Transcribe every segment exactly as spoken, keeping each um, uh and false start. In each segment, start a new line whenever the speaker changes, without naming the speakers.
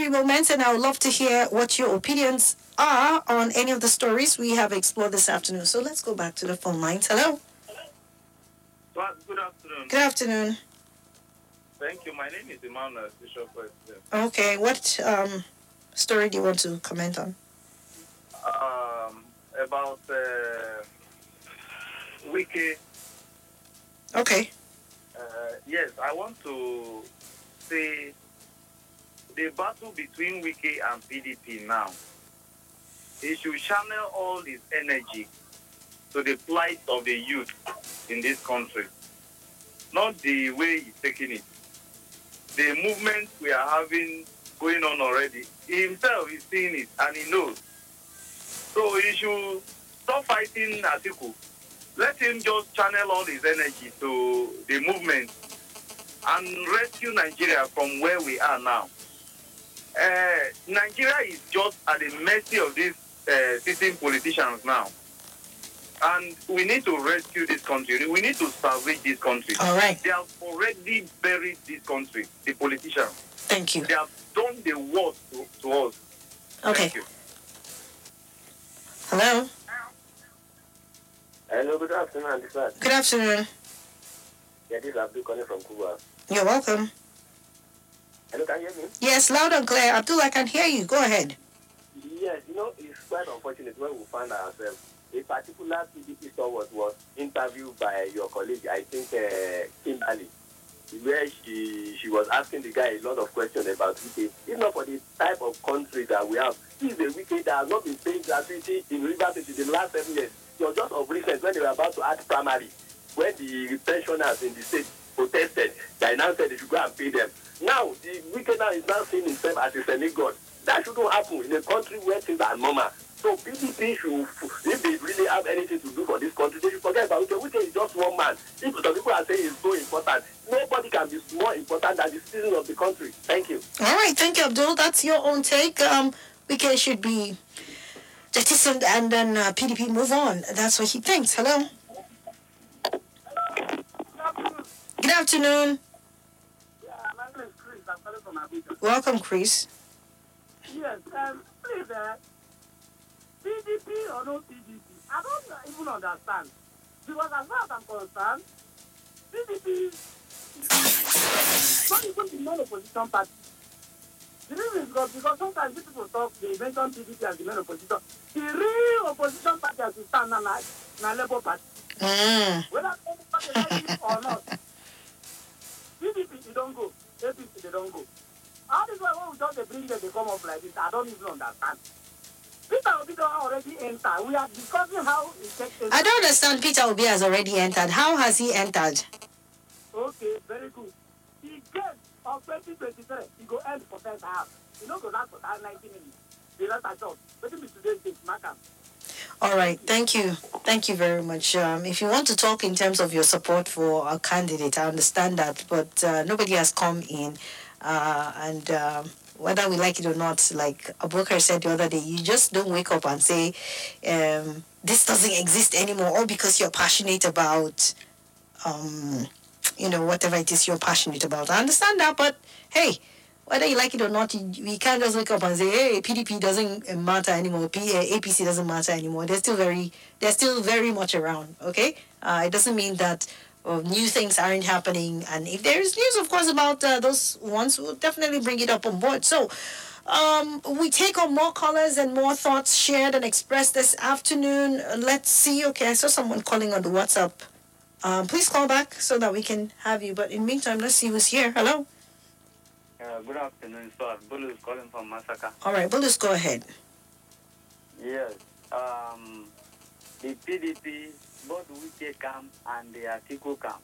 few moments, and I would love to hear what your opinions are on any of the stories we have explored this afternoon. So let's go back to the phone lines. Hello.
Well, good afternoon.
Good afternoon.
Thank you. My name is Emmanuel Bishop President.
Okay, what um, story do you want to comment on?
Um, about uh, Wiki.
Okay.
Uh, yes, I want to say the battle between Wiki and P D P now. He should channel all his energy to the plight of the youth in this country, not the way he's taking it. The movement we are having going on already, he himself is seeing it and he knows. So he should stop fighting Atiku. Let him just channel all his energy to the movement and rescue Nigeria from where we are now. Uh, Nigeria is just at the mercy of these uh, sitting politicians now. And we need to rescue this country. We need to salvage this country.
All right.
They have already buried this country, the politicians.
Thank you.
They have done the worst to, to us.
Okay.
Thank you.
Hello.
Hello, good afternoon, sir.
Good afternoon.
Yeah, this is Abdul calling from Cuba.
You're welcome.
Hello, can you hear me?
Yes, loud and clear. Abdul, I can hear you. Go ahead.
Yes, you know, it's quite unfortunate when we find ourselves. A particular P D P stalwart was interviewed by your colleague, I think, uh, Kimberly, where she she was asking the guy a lot of questions about Wike. If not for the type of country that we have, this is a Wike that has not been paying gratuity in Rivers State in the last seven years. It was just of recent when they were about to add primary, when the pensioners in the state protested, they now said they should go and pay them. Now, the Wike now is now seeing himself as a semi-god. That shouldn't happen in a country where things are normal. So P D P should, if they really have anything to do for this country, they should forget about Wike. Wike is just one man. If some people are saying he's so important, nobody can be more important than the citizen of the country. Thank you.
All right. Thank you, Abdul. That's your own take. Um, Wike should be jettisoned and then uh, P D P move on. That's what he thinks. Hello. Good afternoon.
Yeah, my name is Chris. I'm calling from Abuja.
Welcome, Chris.
Yes, um, please, uh, P D P or no P D P, I don't even understand. Because as far as I'm concerned, P D P is not even the non-opposition party. The reason is because, because sometimes people talk, they mention P D P as the non-opposition. The real opposition party as we stand now, like, na Labour Party.
Mm.
Whether anybody like it or not, P D P, they don't go. A P C, they don't go. How this one, when we just bring them, they come up like this, I don't even understand. Peter Obi don't already enter. We are discussing how he takes.
I don't understand. Peter Obi has already entered. How has he entered?
Okay, very good. He gave of twenty twenty-three, he go end for first half. You know, go last for that ninety minutes. The rest are short. Let me today's date, Markham.
All right. Thank you. Thank you very much. Um, if you want to talk in terms of your support for a candidate, I understand that, but uh, nobody has come in. Uh, and uh, whether we like it or not, like Abubakar said the other day, you just don't wake up and say, um, this doesn't exist anymore, or because you're passionate about, um, you know, whatever it is you're passionate about. I understand that, but hey, whether you like it or not, you, we can't just wake up and say, hey, P D P doesn't matter anymore, P, uh, A P C doesn't matter anymore. They're still very, they're still very much around, okay? Uh, it doesn't mean that uh, new things aren't happening. And if there is news, of course, about uh, those ones, we'll definitely bring it up on board. So um, we take on more callers and more thoughts shared and expressed this afternoon. Uh, let's see. Okay, I saw someone calling on the WhatsApp. Um, please call back so that we can have you. But in the meantime, let's see who's here. Hello.
Uh, good afternoon, sir. Bulu is calling from Masaka.
All right, Bulus, go ahead.
Yes. Um, the P D P, both Wike camp and the Atiku camp,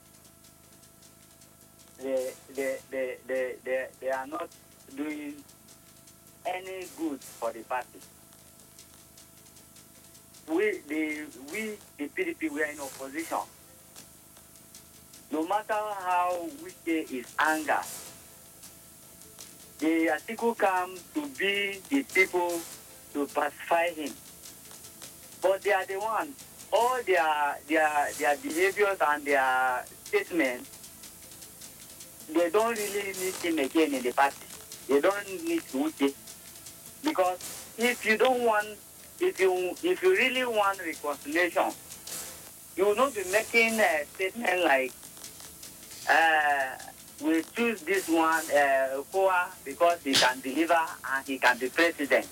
they, they, they, they, they, they are not doing any good for the party. We, the, we, the P D P, we are in opposition. No matter how Wike is angry, the Atiku come to be the people to pacify him. But they are the ones, all their their their behaviors and their statements, they don't really need him again in the party. You don't need Wiki. Because if you don't want, if you if you really want reconciliation, you will not be making a statement like, uh, we choose this one, uh, Koa, because he can deliver and he can be president.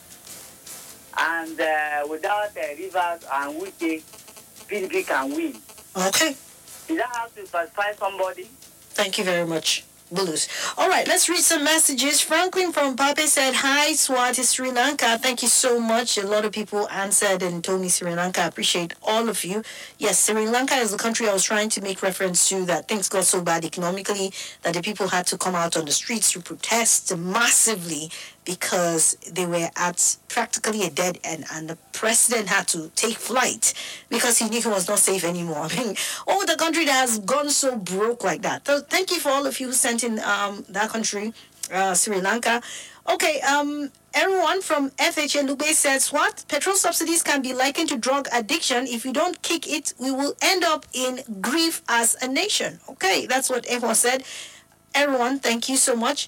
And uh, without uh, Rivers and Wiki, P D P can win.
Okay.
You don't have to satisfy somebody.
Thank you very much, Bulus. All right, let's read some messages. Franklin from Pape said, hi, Swati, Sri Lanka. Thank you so much. A lot of people answered and told me Sri Lanka. I appreciate all of you. Yes, Sri Lanka is the country I was trying to make reference to, that things got so bad economically that the people had to come out on the streets to protest massively because they were at practically a dead end, and the president had to take flight because he knew he was not safe anymore. I mean, oh, the country that has gone so broke like that. So thank you for all of you who sent in um, that country, uh, Sri Lanka. Okay, um, everyone from F H A Lube says, what? Petrol subsidies can be likened to drug addiction. If you don't kick it, we will end up in grief as a nation. Okay, that's what everyone said. Everyone, thank you so much.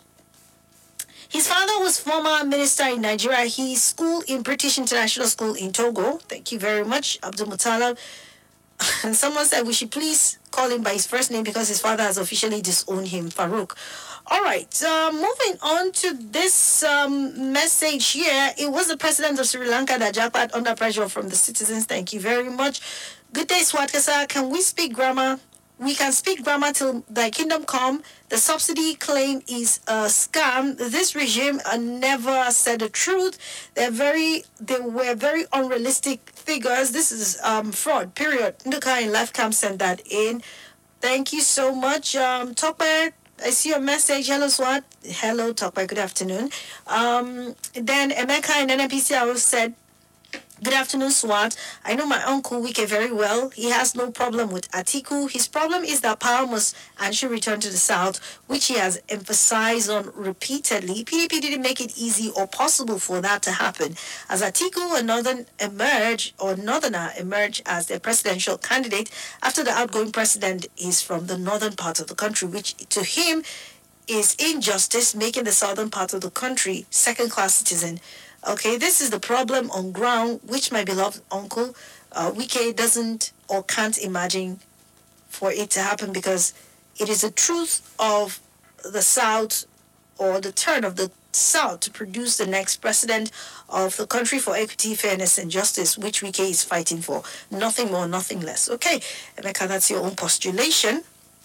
His father was former minister in Nigeria. He schooled in British International School in Togo. Thank you very much, Abdul Muttalib. And someone said we should please call him by his first name because his father has officially disowned him, Farouk. All right, uh, moving on to this um, message here. It was the president of Sri Lanka that jackpot under pressure from the citizens. Thank you very much. Good day, Swatkasa. Can we speak grammar? We can speak grammar till thy kingdom come. The subsidy claim is a scam. This regime uh, never said the truth. They're very, they were very unrealistic figures. This is um, fraud, period. Nduka in Life Camp sent that in. Thank you so much. Um, Topper, I see your message. Hello, Swat. Hello, Topper. Good afternoon. Um, then Emeka in N N P C I said, good afternoon, Swat. I know my uncle Wike very well. He has no problem with Atiku. His problem is that power must and should return to the South, which he has emphasized on repeatedly. P D P didn't make it easy or possible for that to happen. As Atiku, a northern emerge or northerner emerge as their presidential candidate after the outgoing president is from the northern part of the country, which to him is injustice, making the southern part of the country second-class citizen. Okay, this is the problem on ground, which my beloved uncle uh, Wike doesn't or can't imagine for it to happen, because it is the truth of the South, or the turn of the South, to produce the next president of the country for equity, fairness, and justice, which Wike is fighting for. Nothing more, nothing less. Okay, Emeka, that's your own postulation.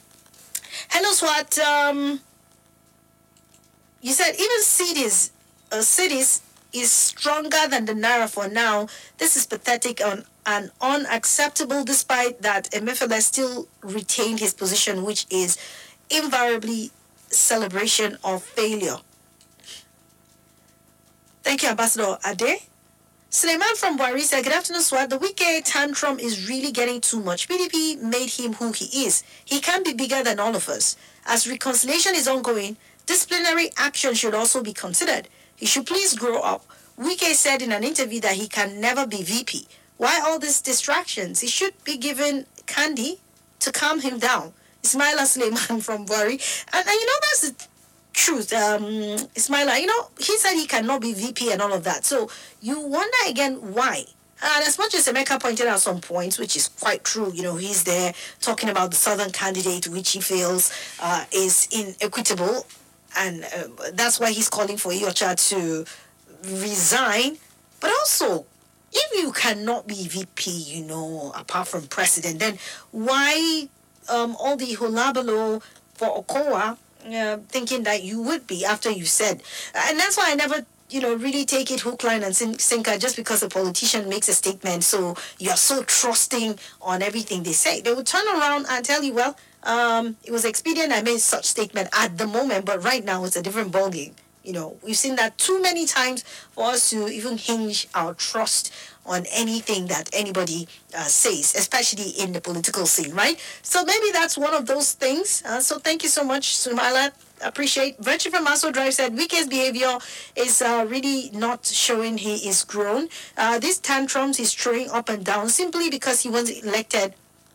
Hello, Swat. Um, you said even cities, uh, cities, is stronger than the Naira for now. This is pathetic and, and unacceptable, despite that Emefiele still retained his position, which is invariably celebration of failure. Thank you, Ambassador Ade. Suleiman from Buhari said, good afternoon, Swat. The Wike tantrum is really getting too much. P D P made him who he is. He can't be bigger than all of us. As reconciliation is ongoing, disciplinary action should also be considered. He should please grow up. Wike said in an interview that he can never be V P. Why all these distractions? He should be given candy to calm him down. Ismaila Suleiman from Buhari. And, and you know, that's the truth. Um, Ismaila, you know, he said he cannot be V P and all of that. So you wonder again why. And as much as Emeka pointed out some points, which is quite true, you know, he's there talking about the southern candidate, which he feels uh, is inequitable. And uh, that's why he's calling for Iyorchia to resign. But also, if you cannot be V P, you know, apart from president, then why um, all the hulabalo for Okowa, uh, thinking that you would be after you said? And that's why I never, you know, really take it hook, line, and sinker just because a politician makes a statement. So you're so trusting on everything they say. They will turn around and tell you, well, Um, it was expedient I made such statement at the moment, but right now it's a different ballgame. You know, we've seen that too many times for us to even hinge our trust on anything that anybody uh, says, especially in the political scene, right? So maybe that's one of those things. Uh, so thank you so much, Sumaila. Appreciate. Virtue from Maso Drive said Wike's behavior is uh, really not showing he is grown. Uh, these tantrums he's throwing up and down simply because he was elected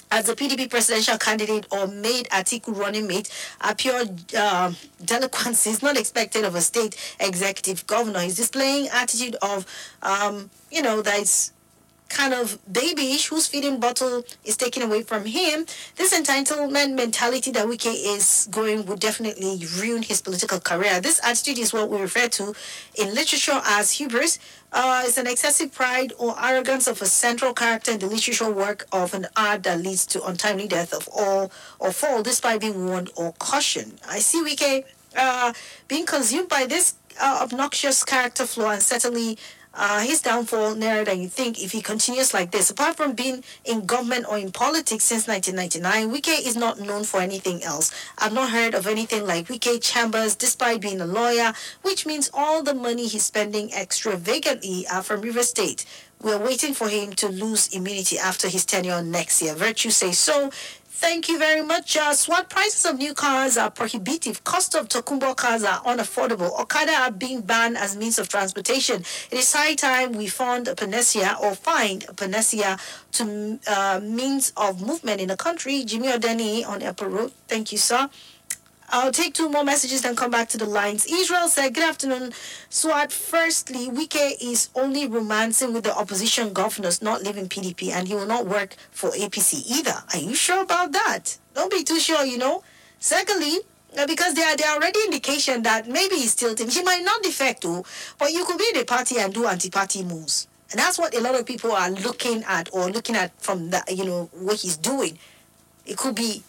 as the P D P presidential candidate or made Atiku running mate are pure um, delinquency. Is not expected of a state executive governor. He's displaying attitude of, um, you know, that it's kind of babyish, whose feeding bottle is taken away from him. This entitlement mentality that Wike is going would definitely ruin his political career. This attitude is what we refer to in literature as hubris. Uh, it's an excessive pride or arrogance of a central character in the literature work of an art that leads to untimely death of all or fall, despite being warned or cautioned. I see Wike uh, being consumed by this uh, obnoxious character flaw, and certainly uh, his downfall nearer than you think if he continues like this. Apart from being in government or in politics since nineteen ninety-nine, Wike is not known for anything else. I've not heard of anything like Wike Chambers, despite being a lawyer, which means all the money he's spending extravagantly are from River State. We're waiting for him to lose immunity after his tenure next year. Virtue says so. Thank you very much. Uh, SWAT prices of new cars are prohibitive. Cost of Tokumbo cars are unaffordable. Okada are being banned as means of transportation. It is high time we found a panacea or find a panacea to uh, means of movement in the country. Jimmy Odeni on Apple Road. Thank you, sir. I'll take two more messages and come back to the lines. Israel said, good afternoon, Swat. Firstly, Wike is only romancing with the opposition governors, not leaving P D P, and he will not work for A P C either. Are you sure about that? Don't be too sure, you know. Secondly, uh, because there are, there are already indication that maybe he's tilting. He might not defect, too, but you could be in the party and do anti-party moves. And that's what a lot of people are looking at or looking at from the, you know, what he's doing. It could be,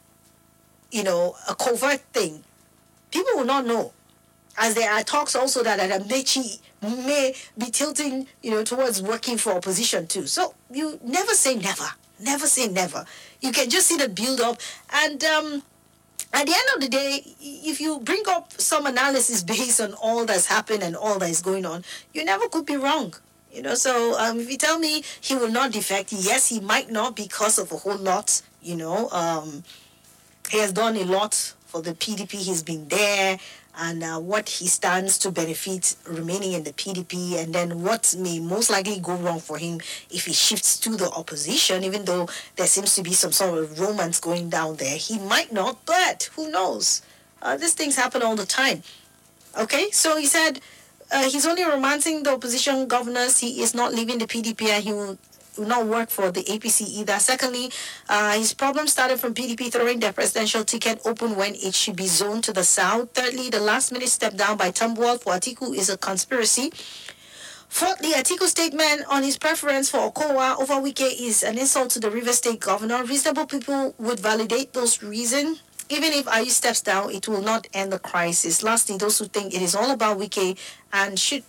you know, a covert thing. People will not know. As there are talks also that Amechi may be tilting, you know, towards working for opposition too. So you never say never. Never say never. You can just see the build up. And um, at the end of the day, if you bring up some analysis based on all that's happened and all that is going on, you never could be wrong. You know, so um, if you tell me he will not defect, yes, he might not because of a whole lot, you know, um, he has done a lot for the P D P. He's been there, and uh, what he stands to benefit remaining in the P D P, and then what may most likely go wrong for him if he shifts to the opposition, even though there seems to be some sort of romance going down there. He might not, but who knows? Uh, these things happen all the time. Okay, so he said uh, he's only romancing the opposition governors. He is not leaving the P D P, and he will will not work for the A P C either. Secondly, uh, his problem started from P D P throwing their presidential ticket open when it should be zoned to the south. Thirdly, the last minute step down by Tambuwal for Atiku is a conspiracy. Fourthly, Atiku's statement on his preference for Okowa over Wike is an insult to the River State governor. Reasonable people would validate those reasons. Even if Ayu steps down, it will not end the crisis. Lastly, those who think it is all about Wike and should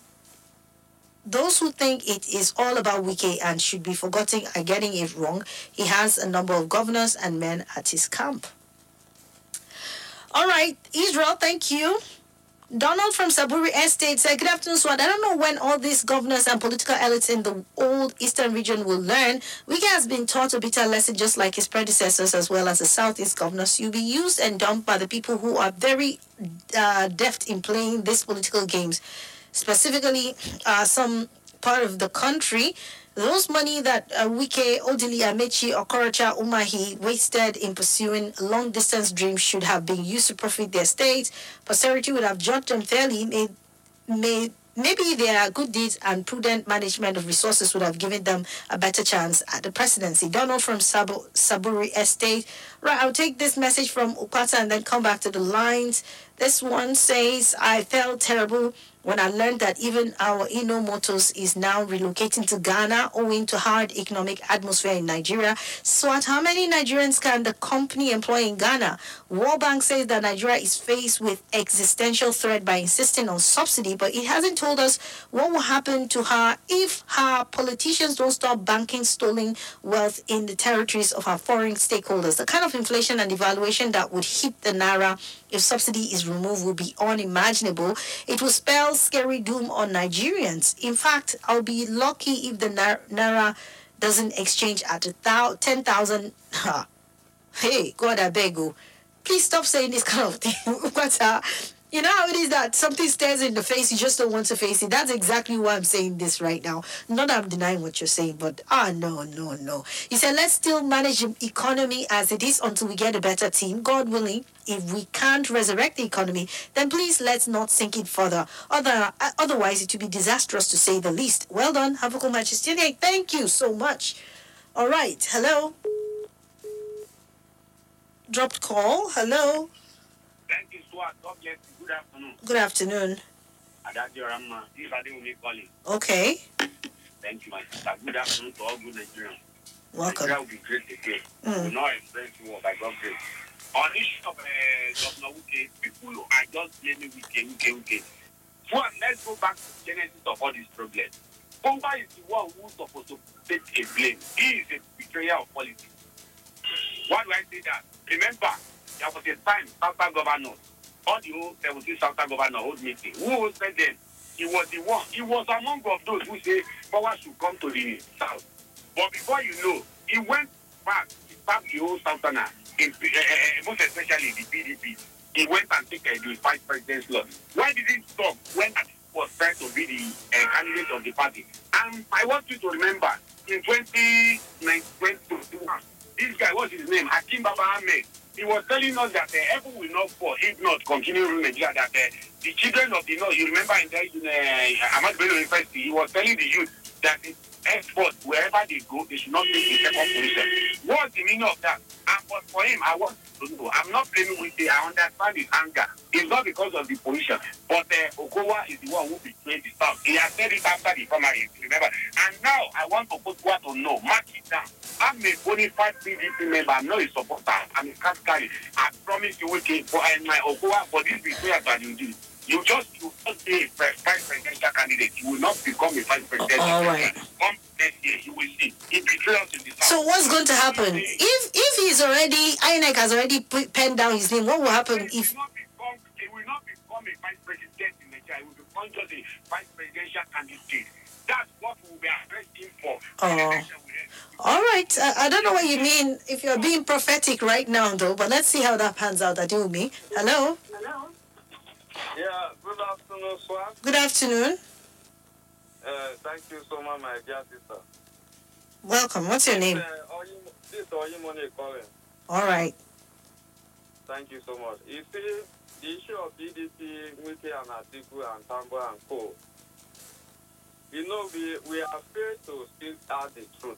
Those who think it is all about Wike and should be forgotten are getting it wrong. He has a number of governors and men at his camp. All right, Israel, thank you. Donald from Saburi Estate said, good afternoon, Swad. I don't know when all these governors and political elites in the old eastern region will learn. Wike has been taught a bitter lesson just like his predecessors as well as the southeast governors. You'll be used and dumped by the people who are very uh, deft in playing these political games. Specifically, uh, some part of the country, those money that uh, Wike, Odili, Amechi, Okorocha, Umahi wasted in pursuing long-distance dreams should have been used to profit their states. Posterity would have judged them fairly. May, may, maybe their good deeds and prudent management of resources would have given them a better chance at the presidency. Donald from Sab- Saburi Estate. Right, I'll take this message from Upata and then come back to the lines. This one says, I felt terrible when I learned that even our Inno Motors is now relocating to Ghana owing to hard economic atmosphere in Nigeria. So at how many Nigerians can the company employ in Ghana? World Bank says that Nigeria is faced with existential threat by insisting on subsidy, but it hasn't told us what will happen to her if her politicians don't stop banking stolen wealth in the territories of our foreign stakeholders. The kind of inflation and devaluation that would hit the Naira if subsidy is removed will be unimaginable. It will spell scary doom on Nigerians. In fact, I'll be lucky if the Naira doesn't exchange at ten thousand. Hey, God, I beg you. Please stop saying this kind of thing. But, uh, You know how it is that something stares in the face, you just don't want to face it. That's exactly why I'm saying this right now. Not that I'm denying what you're saying, but ah, no, no, no. He said, let's still manage the economy as it is until we get a better team. God willing, if we can't resurrect the economy, then please let's not sink it further. Other, uh, otherwise, it will be disastrous to say the least. Well done, Havukul Manchester. Thank you so much. All right, hello. Dropped call. Hello.
Thank you, Swat. God bless you. Good afternoon.
Good afternoon.
Adagio Rama. This is Adewumi calling.
Okay.
Thank you, my sister. Good afternoon to all good Nigerians.
Welcome.
Nigeria will be great again.
Mm.
We will not experience war by God's grace. On issue of uh, Governor Wike, people are just blaming Wike, Wike, Wike. One, let's go back to the genesis of all these problems. Pomba is the one who's supposed to take a blame. He is a betrayer of politics. Why do I say that? Remember, there was a time Southern governors, all the whole seventeen Southern governors hold meeting. Who said then? He was the one. He was among of those who say power should come to the south. But before you know, he went back. He stabbed the whole Southerner, in, uh, uh, most especially the P D P. He went and took uh, the vice president's lot. Why did he stop when he was trying to be the uh, candidate of the party? And I want you to remember, in twenty twenty-one, this guy, what's his name? Hakim Baba Ahmed. He was telling us that the uh, heaven will not fall if not continue ruling Nigeria. That uh, the children of the north, you remember in the uh, Ahmad Bello University, he was telling the youth that the export, wherever they go, they should not take the second position. What's the meaning of that? And but for him, I want to know. I'm not blaming with the, I understand his anger. It's not because of the position, but uh, Okowa is the one who betrayed the South. He has said it after the primary, remember. And now I want to put what to know, mark it down. I'm a bona fide P D P member. I'm not a supporter. I'm a cash carry. I promise you, okay, for uh, my Okowa, for this betrayal that you do, you just you just be a vice presidential candidate. You will not become a vice presidential
All right.
candidate. Come next year, you will see. It betrayals in the South.
So what's going to happen if if he's already I N E C has already put, penned down his name? What will happen
It
if?
will not become. It will not become a vice president in Nigeria. It will become just a vice presidential candidate. That's what we will be arresting for.
Oh. All right. I, I don't know what you mean if you're being prophetic right now, though. But let's see how that pans out. Adewumi. Hello.
Hello?
Yeah, good afternoon, Swat.
Good afternoon.
Uh, thank you so much, my dear sister.
Welcome. What's your name?
Uh, Oyim- this is Oyimone calling.
All right.
Thank you so much. You see, the issue of D D P, Wike and Atiku and Tambo and Co. You know, we, we are afraid to speak out the truth.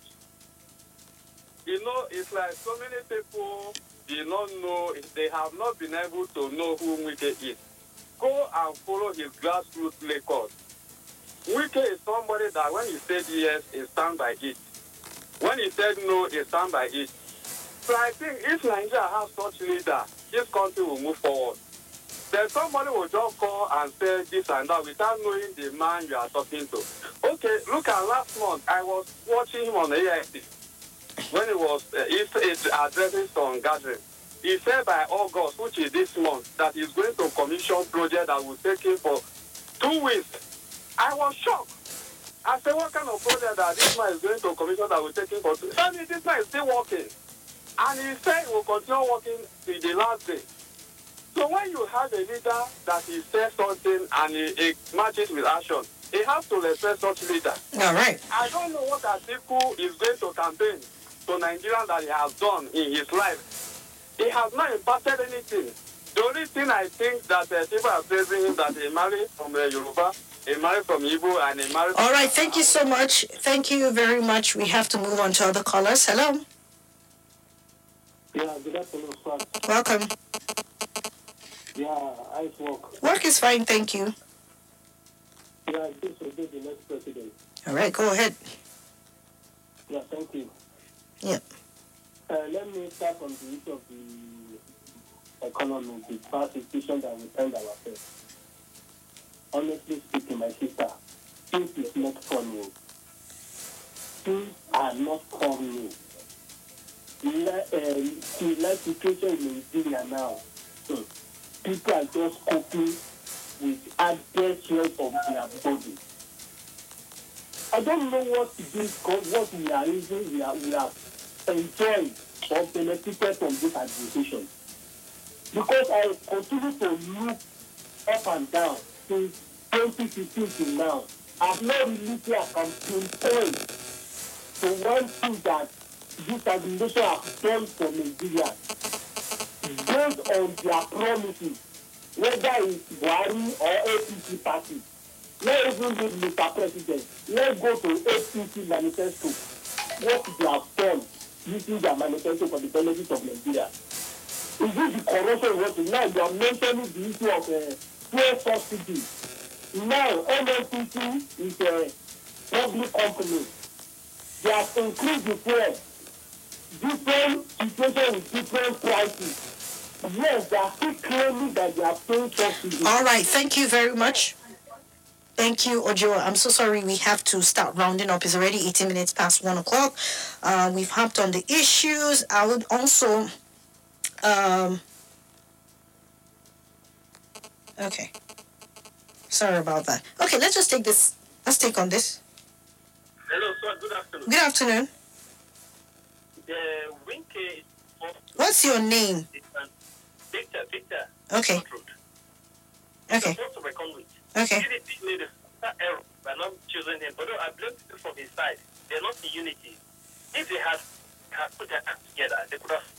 You know, it's like so many people do not know, they have not been able to know who Wike is. Go and follow his grassroots record. Wike is somebody that when he said yes, he stand by it. When he said no, he stand by it. So I think if Nigeria has such leader, this country will move forward. Then somebody will just call and say this and that without knowing the man you are talking to. Okay, look at last month, I was watching him on A I C when he was uh, he's addressing some gathering. He said by August, which is this month, that he's going to commission project that will take him for two weeks. I was shocked. I said, what kind of project that this man is going to commission that will take him for two weeks? I mean, this man is still working. And he said he will continue working till the last day. So when you have a leader that he says something and he, he matches with action, he has to respect such leader.
All right.
I don't know what Atiku is going to campaign to Nigeria that he has done in his life. He has not impacted anything. The only thing I think that uh, people are praising him that he married from uh, Yoruba, he married from Igbo, and he married...
All right. Thank you so much. Thank you very much. We have to move on to other callers. Hello.
Yeah, good afternoon, sir.
Welcome.
Yeah, I work.
Work is fine. Thank you.
Yeah, this will be the next president.
All right. Go ahead.
Yeah, thank you.
Yeah.
Uh, let me start from the issue of the economy, the bad situation that we find ourselves. Honestly speaking, my sister, things is not funny. Things are not funny. Like, uh, see, like situation in Nigeria now, so people are just coping with added strength of their body. I don't know what this God, what we are using, we are, we are enjoying or benefited from this administration. Because I continue to look up and down since twenty fifteen till now have not really clear can pinpoint to one thing that this administration has done for Nigeria based on their promises, whether it's Buhari or A P C party. Let's even leave Mister President. Let's go to A P C manifesto. What they have done using their manifesto for the benefit of Nigeria. Is this the corruption working? Now you are mentioning the issue of uh, fuel subsidy. Now N N P C is a public company. They have increased the fuel. Different situation with different prices. Yes, they are still claiming that they are paying subsidy.
All right, thank you very much. Thank you, Ojo. I'm so sorry we have to start rounding up. It's already eighteen minutes past one o'clock. Uh, we've hopped on the issues. I would also... Um, okay. Sorry about that. Okay, let's just take this. Let's take on this.
Hello, sir. Good afternoon.
Good afternoon.
The Winke is
What's your name?
Victor, Victor.
Okay. Okay. Okay.
P D P made a error by not choosing him, but I blame people from his side. They're not in unity. If they had, had put their act together, they could have.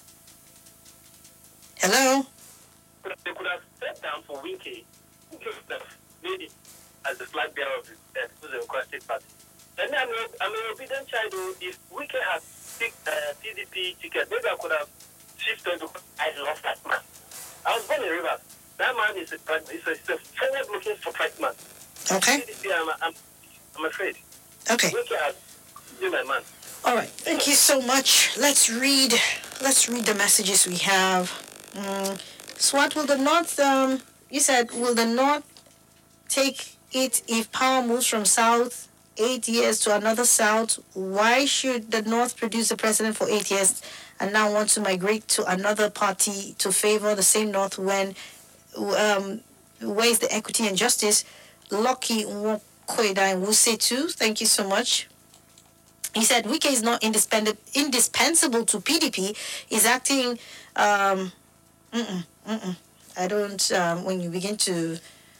Hello?
They could have stepped down for Winke, who could have made it as the flag bearer of the uh, Democratic Party. And I'm, a, I'm an obedient child. If Winke had picked uh, P D P ticket, maybe I could have shifted because I love that man. I was born in Rivers. That man is a, is a, is a forward-looking for man.
Okay.
P D P, I'm, I'm, I'm afraid.
Okay.
Winke has been my man.
All right. Thank you so much. Let's read. Let's read the messages we have. Mm. Swat, will the North, um, you said, will the North take it if power moves from South eight years to another South? Why should the North produce a president for eight years and now want to migrate to another party to favor the same North when, um, where is the equity and justice? Lucky Nwokweda and Wuse too. Thank you so much. He said Wike is not indispensable, indispensable to P D P. He's acting... Um, Mm-mm, mm-mm. I don't, um, when you begin to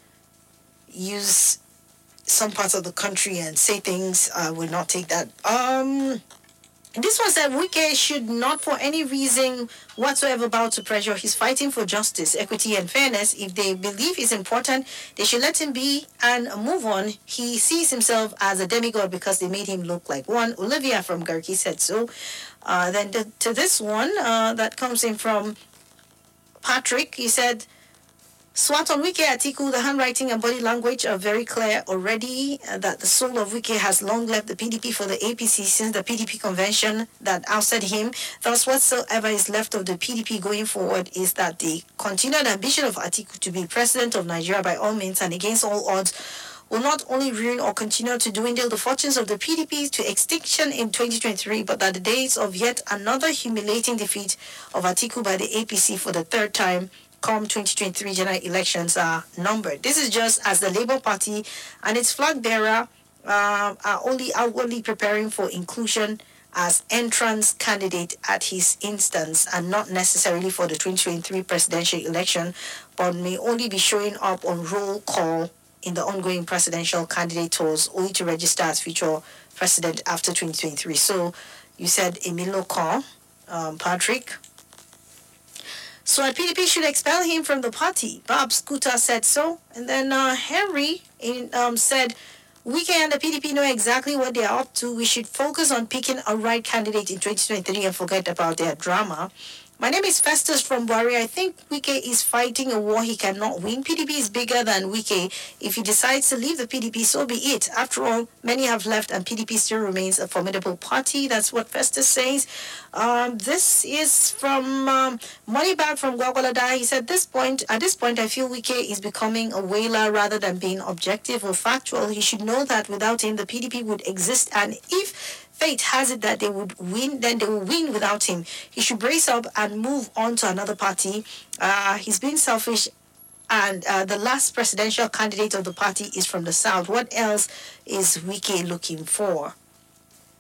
use some parts of the country and say things, I will not take that. Um, this one said Wike should not for any reason whatsoever bow to pressure. He's fighting for justice, equity, and fairness. If they believe it's important, they should let him be and move on. He sees himself as a demigod because they made him look like one. Olivia from Garki said so. Uh, then to, to this one uh, that comes in from Patrick, he said, Swat on Wike Atiku, the handwriting and body language are very clear already uh, that the soul of Wike has long left the P D P for the A P C since the P D P convention that ousted him. Thus, whatsoever is left of the P D P going forward is that the continued ambition of Atiku to be president of Nigeria by all means and against all odds will not only ruin or continue to dwindle the fortunes of the P D P to extinction in twenty twenty-three, but that the days of yet another humiliating defeat of Atiku by the A P C for the third time come twenty twenty-three general elections are numbered. This is just as the Labour Party and its flag bearer uh, are only outwardly preparing for inclusion as entrance candidate at his instance and not necessarily for the twenty twenty-three presidential election, but may only be showing up on roll call in the ongoing presidential candidate tours, only to register as future president after twenty twenty-three. So you said Emilio Call, um, Patrick. So P D P should expel him from the party. Bob Scooter said so. And then uh, Henry in, um, said, Wike and the P D P know exactly what they are up to. We should focus on picking a right candidate in twenty twenty-three and forget about their drama. My name is Festus from Buhari. I think Wike is fighting a war he cannot win. P D P is bigger than Wike. If he decides to leave the P D P, so be it. After all, many have left and P D P still remains a formidable party. That's what Festus says. Um, this is from um, Moneybag from Gwagwalada. He said, this point, at this point, I feel Wike is becoming a whaler rather than being objective or factual. He should know that without him, the P D P would exist. And if fate has it that they would win, then they will win without him. He should brace up and move on to another party. Uh, he's been selfish, and uh, the last presidential candidate of the party is from the South. What else is Wike looking for?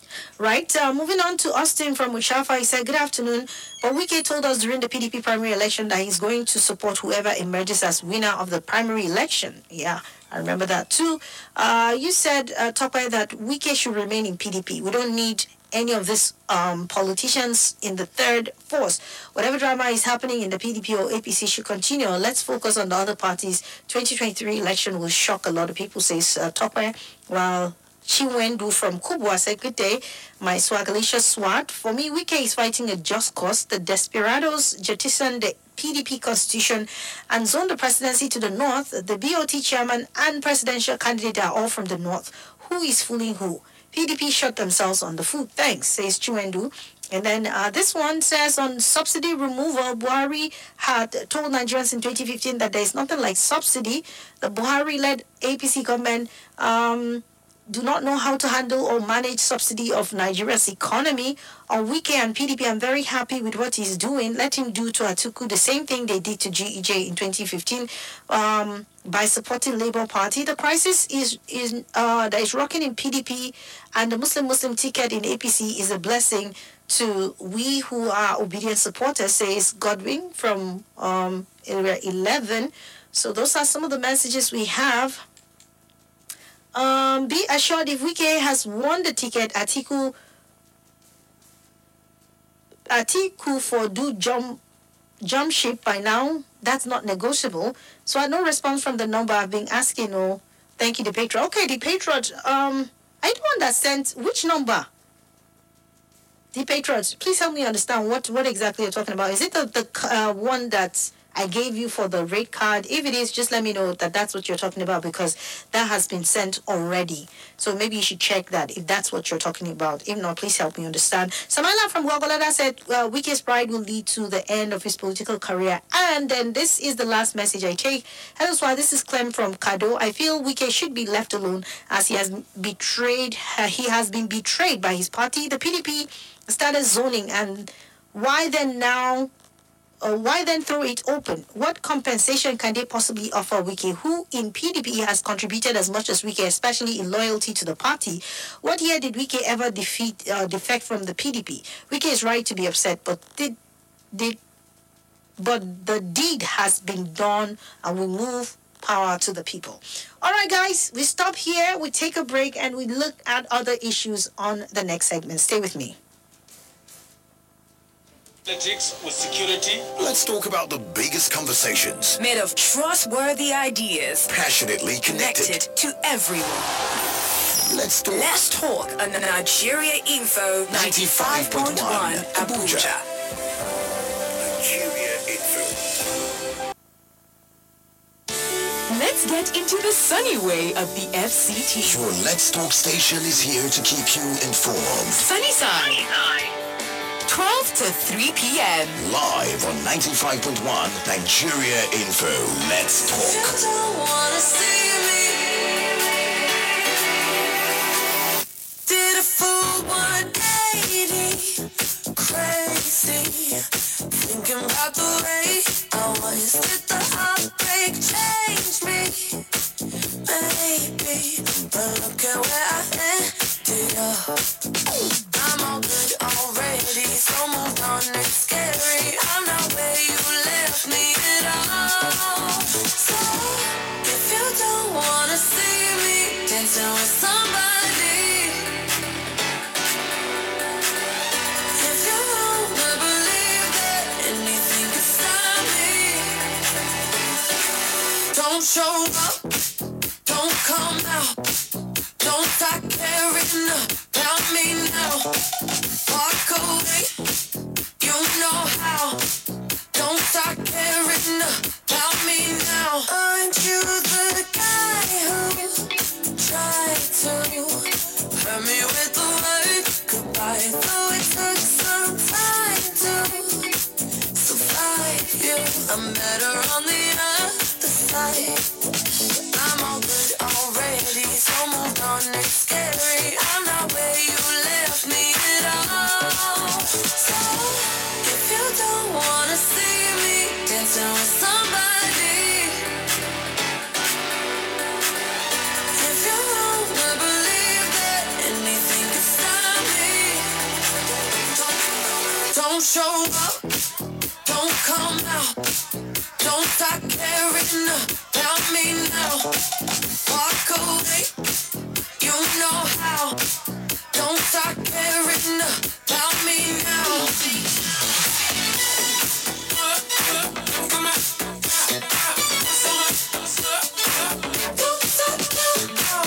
Right. Uh, moving on to Austin from Muchafa. He said, good afternoon. But Wike told us during the P D P primary election that he's going to support whoever emerges as winner of the primary election. Yeah, I remember that too. Uh, you said, uh, Topai, that Wike should remain in P D P. We don't need any of these um, politicians in the third force. Whatever drama is happening in the P D P or A P C should continue. Let's focus on the other parties. twenty twenty-three election will shock a lot of people, says uh, Topai. While Chiwendu from Kubwa said, good day, my Swagalicious SWAT. For me, Wike is fighting a just cause. The desperados jettisoned the P D P constitution and zoned the presidency to the north. The B O T chairman and presidential candidate are all from the north. Who is fooling who? P D P shot themselves on the foot. Thanks, says Chiwendu. And then uh, this one says on subsidy removal, Buhari had told Nigerians in twenty fifteen that there is nothing like subsidy. The Buhari-led A P C government um, do not know how to handle or manage subsidy of Nigeria's economy. On Wike and P D P, I'm very happy with what he's doing. Let him do to Atiku the same thing they did to G E J in twenty fifteen um, by supporting Labour Party. The crisis is is uh, that is rocking in P D P, and the Muslim-Muslim ticket in A P C is a blessing to we who are obedient supporters, says Godwin from um, area eleven. So those are some of the messages we have. Um, be assured if Wike has won the ticket, Atiku, Atiku for do jump, jump ship by now. That's not negotiable. So I had no response from the number I've been asking. Oh, thank you, the Patriot. Okay, the Patriot. Um, I don't understand which number. The Patriot, please help me understand what, what exactly you're talking about. Is it the, the uh, one that I gave you for the rate card? If it is, just let me know that that's what you're talking about, because that has been sent already. So maybe you should check that if that's what you're talking about. If not, please help me understand. Samala from Gwagwalada said, uh, Wike's pride will lead to the end of his political career. And then this is the last message I take. Hello, Swa, this is Clem from Kado. I feel Wike should be left alone as he has betrayed, uh, he has been betrayed by his party. The P D P started zoning, and why then now Uh, why then throw it open? What compensation can they possibly offer Wike, who in P D P has contributed as much as Wike, especially in loyalty to the party? What year did Wike ever defeat uh, defect from the P D P? Wike is right to be upset, but did did but the deed has been done, and we move power to the people. All right, guys, we stop here, we take a break, and we look at other issues on the next segment. Stay with me.
Politics with security.
Let's talk about the biggest conversations.
Made of trustworthy ideas.
Passionately connected.
Connected to everyone.
Let's talk.
Let's talk on the Nigeria Info ninety-five point one Abuja.
Nigeria Info.
Let's get into the sunny way of the F C T.
Your Let's Talk station is here to keep you informed.
Sunny side. twelve to three p.m.
Live on ninety-five point one Nigeria Info. Let's talk.
You don't wanna see me. Did a full one eighty. Crazy. Thinking about the way I was. Did the heartbreak change me? Maybe. But look at where I ended up. I'm all good already, so moved on, it's scary. I'm not where you left me at all. So, if you don't wanna see me dancing with somebody, if you wanna believe that anything can stop me, don't show up, don't come out, don't start caring about me now. Walk away, you know how. Don't start caring about me now. Aren't you the guy who tried to hurt me with the word goodbye? Though it took some time to survive you, I'm better on the other side. I'm all good already, so moved on, it's scary. I'm not where you left me at all. So, if you don't wanna see me dancing with somebody, if you wanna believe that anything can stop me, show up, don't come out, don't start caring about me now. Walk away, you know how. Don't start caring about me now. Don't stop now.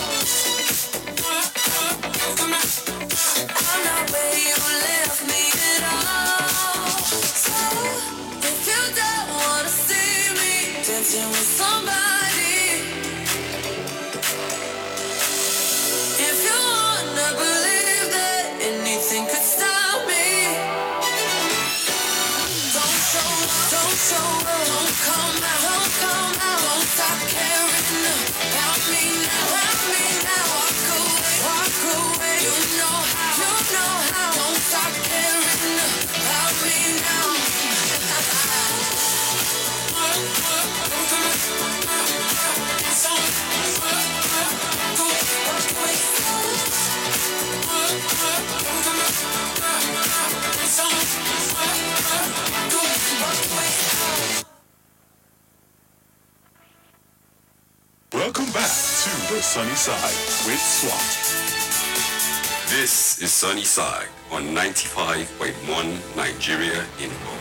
I'm not where you left me at all. So if you don't wanna see me dancing with somebody, if you wanna believe that anything could stop me, don't show up, don't show up, don't come out, don't come out, don't stop caring about me now, about me now. Walk away, walk away, you know how, you know how. Don't stop caring about me now.
Welcome back to the Sunny Side with Swat.
This is Sunny Side on ninety-five point one Nigeria Info.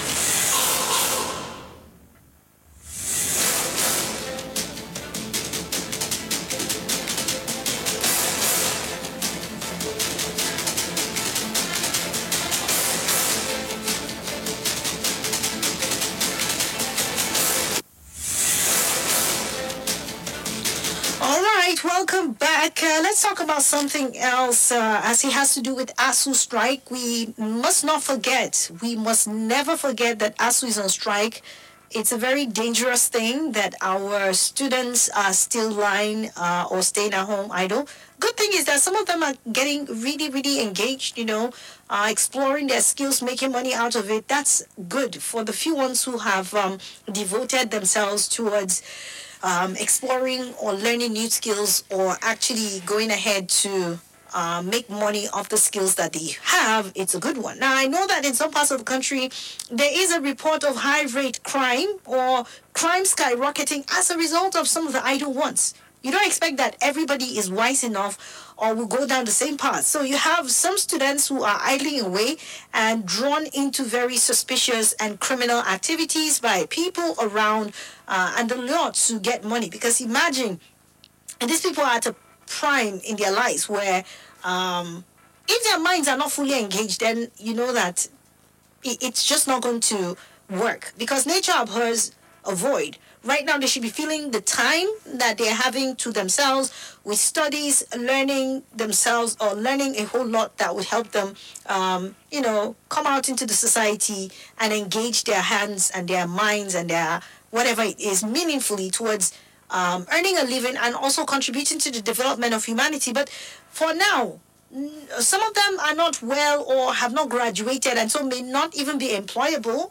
All right, welcome back. Uh, let's talk about something else uh, as it has to do with ASU strike. We must not forget, we must never forget that ASU is on strike. It's a very dangerous thing that our students are still lying uh, or staying at home idle. Good thing is that some of them are getting really, really engaged, you know, uh, exploring their skills, making money out of it. That's good for the few ones who have um, devoted themselves towards Um, exploring or learning new skills or actually going ahead to uh, make money off the skills that they have. It's a good one. Now, I know that in some parts of the country, there is a report of high rate crime or crime skyrocketing as a result of some of the idle ones. You don't expect that everybody is wise enough or will go down the same path. So you have some students who are idling away and drawn into very suspicious and criminal activities by people around uh, and the lot to get money. Because imagine, and these people are at a prime in their lives where um, if their minds are not fully engaged, then you know that it, it's just not going to work. Because nature abhors a void. Right now, they should be feeling the time that they're having to themselves with studies, learning themselves, or learning a whole lot that would help them, um, you know, come out into the society and engage their hands and their minds and their whatever it is meaningfully towards um, earning a living and also contributing to the development of humanity. But for now, n- some of them are not well or have not graduated and so may not even be employable.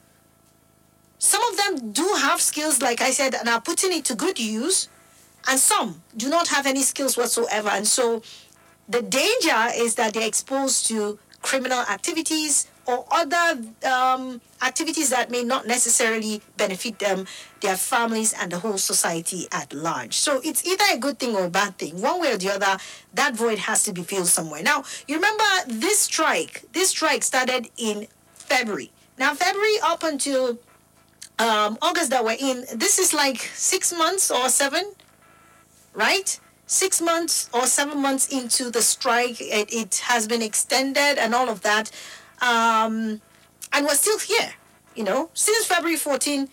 Some of them do have skills, like I said, and are putting it to good use, and some do not have any skills whatsoever. And so the danger is that they're exposed to criminal activities or other um, activities that may not necessarily benefit them, their families, and the whole society at large. So it's either a good thing or a bad thing. One way or the other, that void has to be filled somewhere. Now, you remember this strike, this strike started in February. Now, February up until Um, August that we're in, this is like six months or seven, right? Six months or seven months into the strike, it, it has been extended and all of that. Um, and we're still here, you know, since February fourteenth,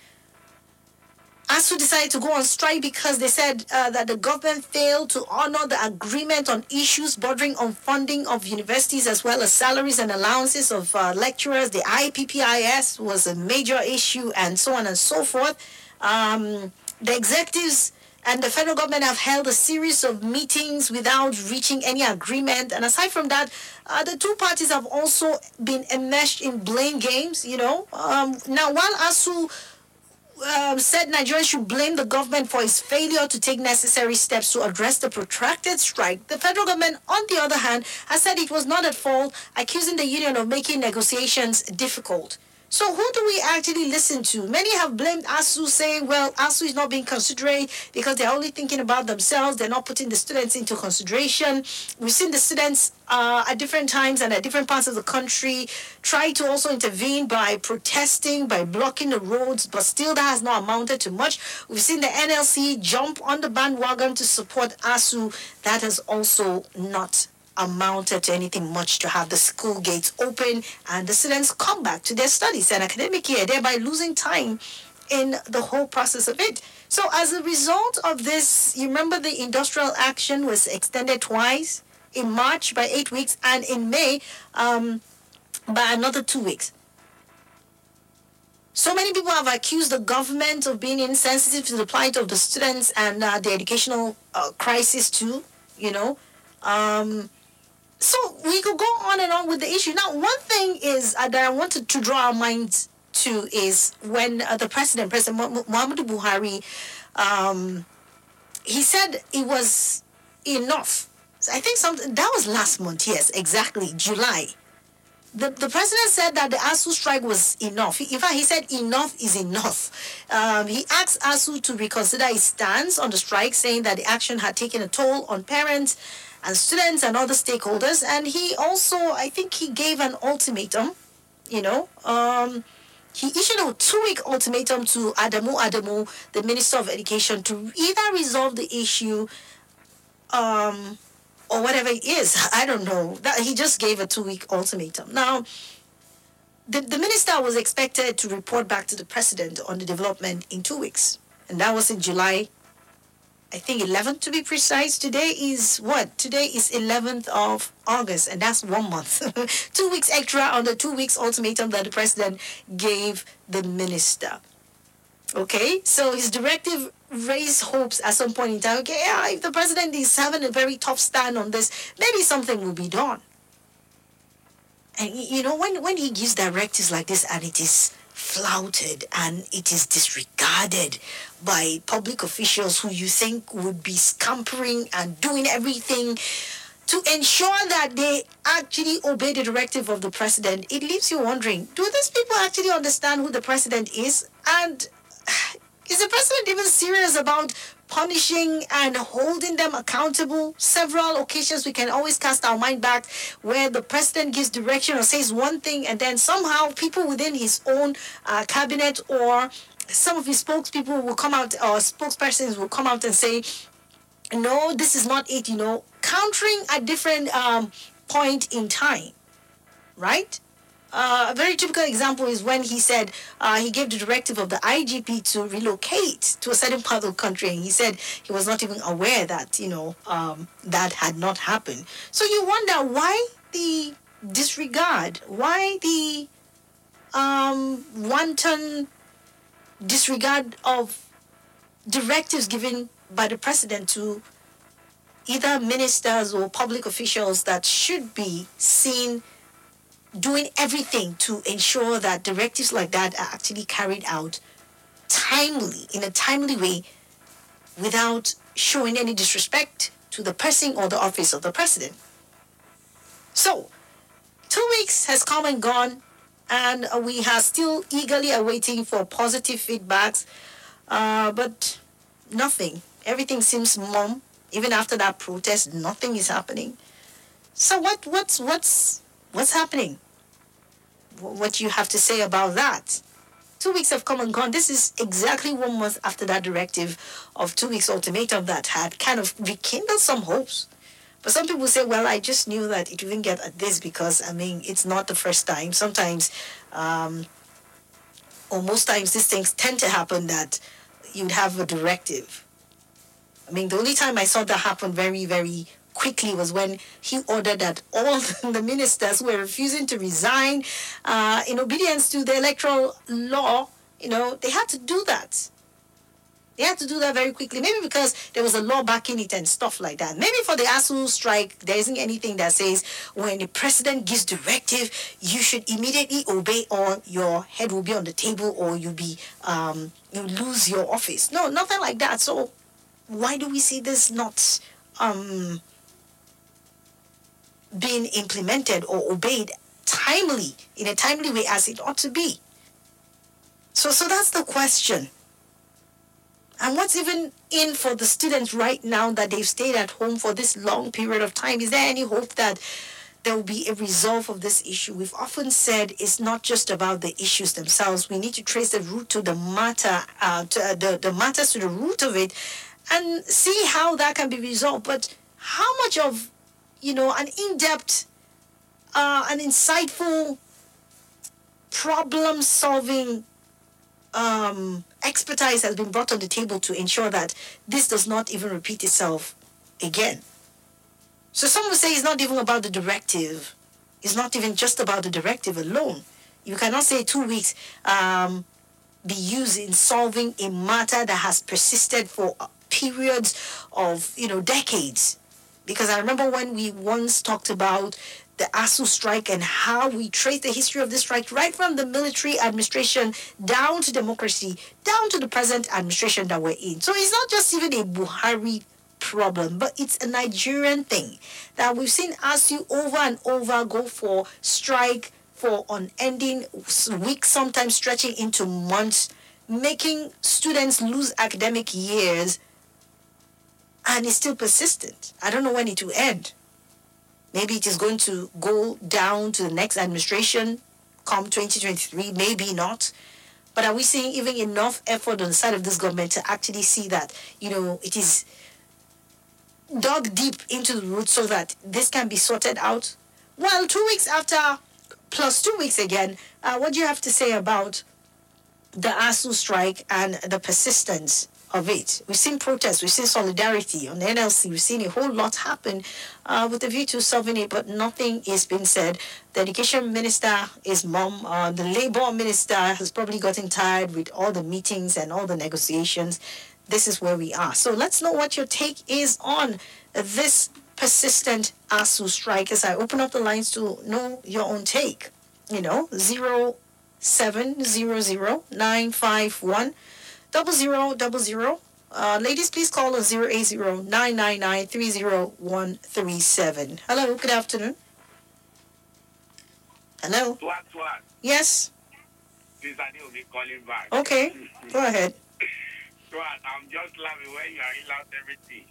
ASU decided to go on strike because they said uh, that the government failed to honor the agreement on issues bordering on funding of universities as well as salaries and allowances of uh, lecturers. The I P P I S was a major issue and so on and so forth. Um, the executives and the federal government have held a series of meetings without reaching any agreement. And aside from that, uh, the two parties have also been enmeshed in blame games, you know. Um, now, while ASU um, said Nigerians should blame the government for its failure to take necessary steps to address the protracted strike. The federal government, on the other hand, has said it was not at fault, accusing the union of making negotiations difficult. So who do we actually listen to? Many have blamed ASU, saying, well, ASU is not being considerate because they're only thinking about themselves. They're not putting the students into consideration. We've seen the students uh, at different times and at different parts of the country try to also intervene by protesting, by blocking the roads, but still that has not amounted to much. We've seen the N L C jump on the bandwagon to support ASU. That has also not amounted to anything much to have the school gates open and the students come back to their studies and academic year, thereby losing time in the whole process of it. So as a result of this, you remember the industrial action was extended twice, in March by eight weeks and in May um, by another two weeks. So many people have accused the government of being insensitive to the plight of the students and uh, the educational uh, crisis too, you know. Um, So we could go on and on with the issue. Now, one thing is uh, that I wanted to draw our minds to is when uh, the president, President Mu- Muhammadu Buhari, um, he said it was enough. I think something that was last month. Yes, exactly, July. The, the president said that the ASU strike was enough. In fact, he said enough is enough. Um, he asked ASU to reconsider its stance on the strike, saying that the action had taken a toll on parents and students and other stakeholders. And he also, I think he gave an ultimatum, you know. Um, he issued a two-week ultimatum to Adamu Adamu, the Minister of Education, to either resolve the issue um, or whatever it is. I don't know. That he just gave a two-week ultimatum. Now, the, the minister was expected to report back to the president on the development in two weeks. And that was in July, I think eleventh to be precise. Today is what? Today is eleventh of August, and that's one month. Two weeks extra on the two weeks ultimatum that the president gave the minister. Okay, so his directive raised hopes at some point in time. Okay, yeah, if the president is having a very tough stand on this, maybe something will be done. And you know, when, when he gives directives like this and it is flouted and it is disregarded by public officials who you think would be scampering and doing everything to ensure that they actually obey the directive of the president, it leaves you wondering, do these people actually understand who the president is? And is the president even serious about punishing and holding them accountable? Several occasions we can always cast our mind back where the president gives direction or says one thing and then somehow people within his own uh, cabinet or some of his spokespeople will come out or spokespersons will come out and say, no, this is not it, you know, countering a different um, point in time, right? Uh, a very typical example is when he said uh, he gave the directive of the I G P to relocate to a certain part of the country, and he said he was not even aware that, you know, um, that had not happened. So you wonder why the disregard, why the um, wanton disregard of directives given by the president to either ministers or public officials that should be seen doing everything to ensure that directives like that are actually carried out timely, in a timely way, without showing any disrespect to the person or the office of the president. So, two weeks has come and gone, and we are still eagerly awaiting for positive feedbacks, uh, but nothing. Everything seems mum. Even after that protest, nothing is happening. So what, what's, what's, What's happening? What do you have to say about that? Two weeks have come and gone. This is exactly one month after that directive of two weeks ultimatum that had kind of rekindled some hopes. But some people say, well, I just knew that it wouldn't get at this because, I mean, it's not the first time. Sometimes, um, or most times, these things tend to happen that you'd have a directive. I mean, the only time I saw that happen very, very quickly was when he ordered that all the ministers who were refusing to resign uh, in obedience to the electoral law, you know, they had to do that. They had to do that very quickly. Maybe because there was a law backing it and stuff like that. Maybe for the ASU strike, there isn't anything that says when the president gives directive, you should immediately obey or your head will be on the table or you'll be um you lose your office. No, nothing like that. So why do we see this not um being implemented or obeyed timely, in a timely way as it ought to be? So so that's the question. And what's even in for the students right now that they've stayed at home for this long period of time? Is there any hope that there will be a resolve of this issue? We've often said it's not just about the issues themselves. We need to trace the root to the matter, uh, to, uh, the, the matters to the root of it and see how that can be resolved. But how much of, you know, an in-depth, uh, an insightful, problem-solving um, expertise has been brought on the table to ensure that this does not even repeat itself again? So some would say it's not even about the directive. It's not even just about the directive alone. You cannot say two weeks um, be used in solving a matter that has persisted for periods of, you know, decades. Because I remember when we once talked about the ASU strike and how we trace the history of this strike right from the military administration down to democracy, down to the present administration that we're in. So it's not just even a Buhari problem, but it's a Nigerian thing that we've seen ASU over and over go for strike for unending weeks, sometimes stretching into months, making students lose academic years, and it's still persistent. I don't know when it will end. Maybe it is going to go down to the next administration come twenty twenty-three, maybe not. But are we seeing even enough effort on the side of this government to actually see that, you know, it is dug deep into the roots so that this can be sorted out? Well, two weeks after, plus two weeks again, uh, what do you have to say about the ASU strike and the persistence of it? We've seen protests, we've seen solidarity on the N L C, we've seen a whole lot happen uh, with the view to solving it, but nothing is being said. The education minister is mum. Uh, the labor minister has probably gotten tired with all the meetings and all the negotiations. This is where we are. So let's know what your take is on this persistent ASU strike as I open up the lines to know your own take. You know, zero seven zero zero nine five one double zero double zero. Uh, ladies, please call us zero eight zero nine nine nine three zero one three seven. Hello, good afternoon. Hello.
Swat, swat.
Yes.
This is Adeomi calling back.
Okay, go ahead.
Swat, I'm just laughing when you are in out everything.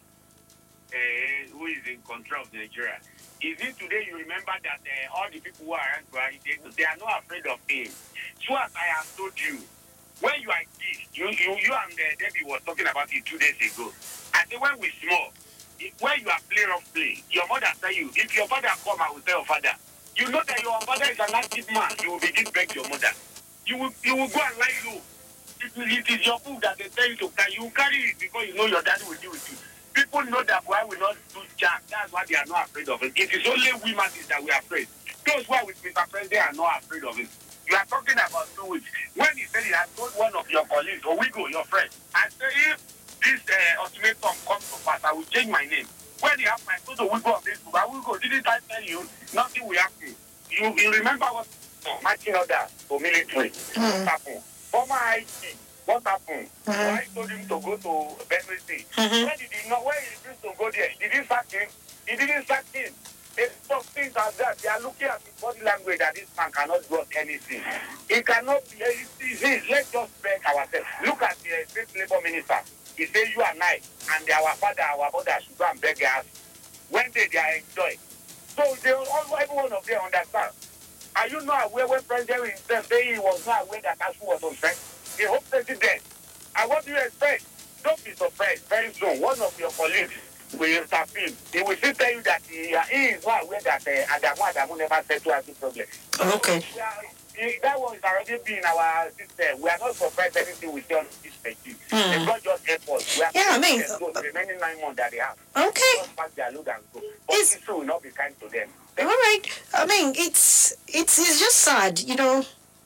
Uh, who is in control of Nigeria? Is it today you remember that uh, all the people who are around Buhari, they, they are not afraid of him? Swat, I have told you. When you are kids, you, you, you and uh, Debbie was talking about it two days ago. I say when we small, if, when you are playing of play, your mother tell you, if your father come, I will tell your father. You know that your father is an active man. You will begin to beg your mother. You will, you will go and lie low. It, it is your food that they tell you to carry. You carry it because you know your daddy will deal with you. People know that why we not do jack. That's why they are not afraid of it. It is only we masses that we are afraid. Those who are with Mister President are not afraid of it. You are talking about two weeks. When he said it, I told one of your colleagues, or Wigo, your friend, I said, if this uh, ultimatum comes to pass, I will change my name. When he asked my son to Wigo on Facebook, I will go, didn't I tell you, nothing will happen. You, you remember what oh, marching order for military? Mm-hmm. What happened? Former I T, what happened? Mm-hmm. Why told him to go to Benue State? Mm-hmm. When did he not, when he refused to go there, did he sack him? He didn't sack him. Some things like that, they are looking at the body language that this man cannot do anything. He cannot be, let's just beg ourselves. Look at the state labor minister. He says you and I, and our father, our mother should go and beg us. When they, they are enjoying. So they all, every one of them understand. Are you not aware when President himself said he was not aware that ASU was on strike? He hoped president. And what do you expect? Don't be surprised. Very soon, one of your colleagues will intervene. He will still tell you that he, uh, he is not aware that uh, Adamu Adamu never said to us the problem.
Okay.
So, uh, that one is already been in our system. We are not surprised anything we see on this perspective. Mm. It's not just efforts. We are
yeah, I mean,
uh, the remaining nine months that they have.
Okay.
Just pass their load and go. But this will not be kind to them.
All right. I mean, it's it's it's just sad, you know.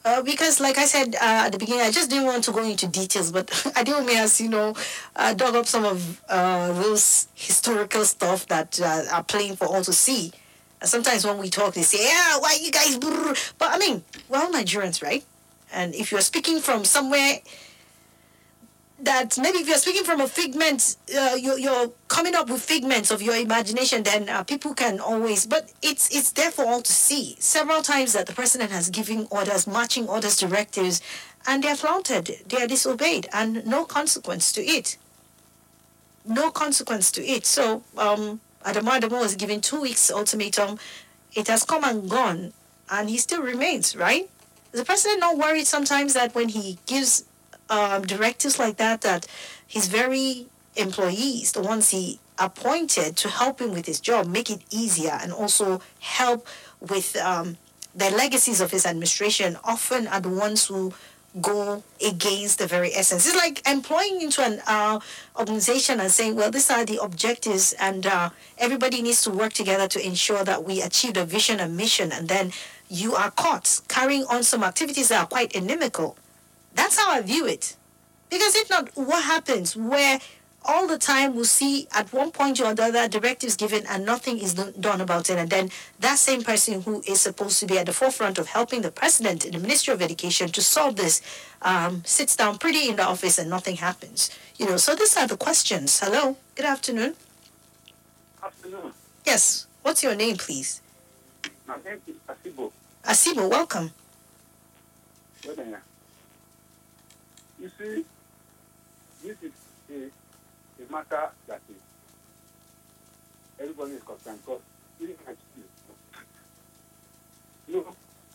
Uh, because, like I said uh, at the beginning, I just didn't want to go into details, but Adewumi has, you know, uh, dug up some of uh, those historical stuff that uh, are playing for all to see. And sometimes when we talk, they say, "Yeah, why you guys?" Brr? But I mean, we're all Nigerians, right? And if you're speaking from somewhere that maybe if you're speaking from a figment, uh, you're, you're coming up with figments of your imagination, then uh, people can always, but it's it's there for all to see. Several times that the president has given orders, marching orders, directives, and they're flaunted, they are disobeyed, and no consequence to it. No consequence to it. So, um, Adamu Adamu was given two weeks ultimatum. It has come and gone, and he still remains, right? Is the president not worried sometimes that when he gives um, directives like that, that his very employees, the ones he appointed to help him with his job, make it easier and also help with um, the legacies of his administration, often are the ones who go against the very essence. It's like employing into an uh, organization and saying, well, these are the objectives, and uh, everybody needs to work together to ensure that we achieve the vision and mission, and then you are caught carrying on some activities that are quite inimical. That's how I view it. Because if not, what happens where all the time we'll see at one point or the other directives given and nothing is do- done about it, and then that same person who is supposed to be at the forefront of helping the president in the Ministry of Education to solve this um, sits down pretty in the office and nothing happens. You know, so these are the questions. Hello, good afternoon.
Afternoon.
Yes, what's your name, please?
My name is Asibo.
Asibo, welcome.
Well, then, you see, this is a, a matter that is, everybody is concerned because even my children,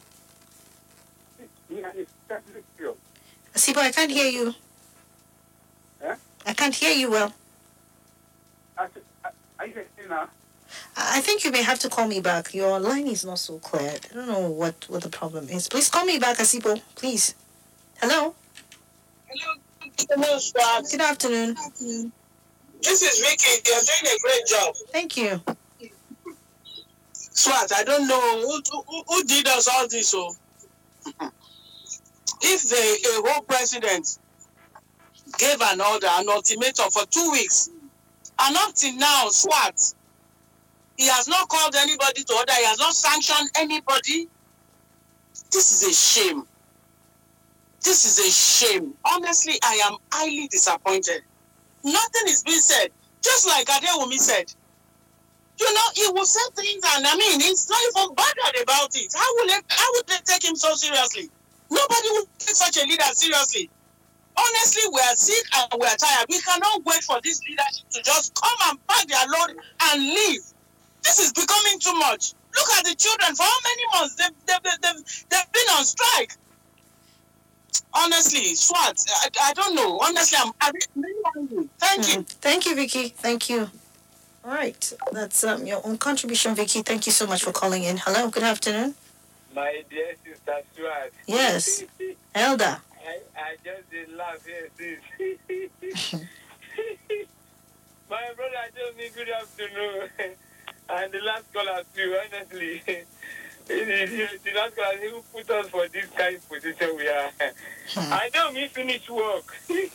you know, it's definitely pure.
Asibo, I can't hear you.
Eh?
I can't hear you well.
I, I, are you listening now?
I think you may have to call me back. Your line is not so clear. I don't know what, what the problem is. Please call me back, Asibo, please. Hello?
Hello, good afternoon, Swat.
Good afternoon.
Good afternoon. This is Vicky. You're doing a great job.
Thank you.
Swat, I don't know who, who, who did us all this. So, if the a whole president gave an order, an ultimatum for two weeks, and up till now, Swat, he has not called anybody to order. He has not sanctioned anybody. This is a shame. This is a shame. Honestly, I am highly disappointed. Nothing is being said. Just like Adewumi said. You know, he will say things, and I mean, he's not even bothered about it. How will they, how would they take him so seriously? Nobody will take such a leader seriously. Honestly, we are sick and we are tired. We cannot wait for this leadership to just come and pack their load and leave. This is becoming too much. Look at the children. For how many months they've, they've, they've, they've been on strike? Honestly, Swat, I, I don't know. Honestly, I'm, I'm really angry. Thank mm. you.
Thank you, Vicky. Thank you. All right. That's um, your own contribution, Vicky. Thank you so much for calling in. Hello. Good afternoon.
My dear sister Swat.
Yes. Elder.
I, I just did laugh here since. My brother told me good afternoon. And the last caller too, honestly. The last caller who put us for this kind of position we are. I know me finish work.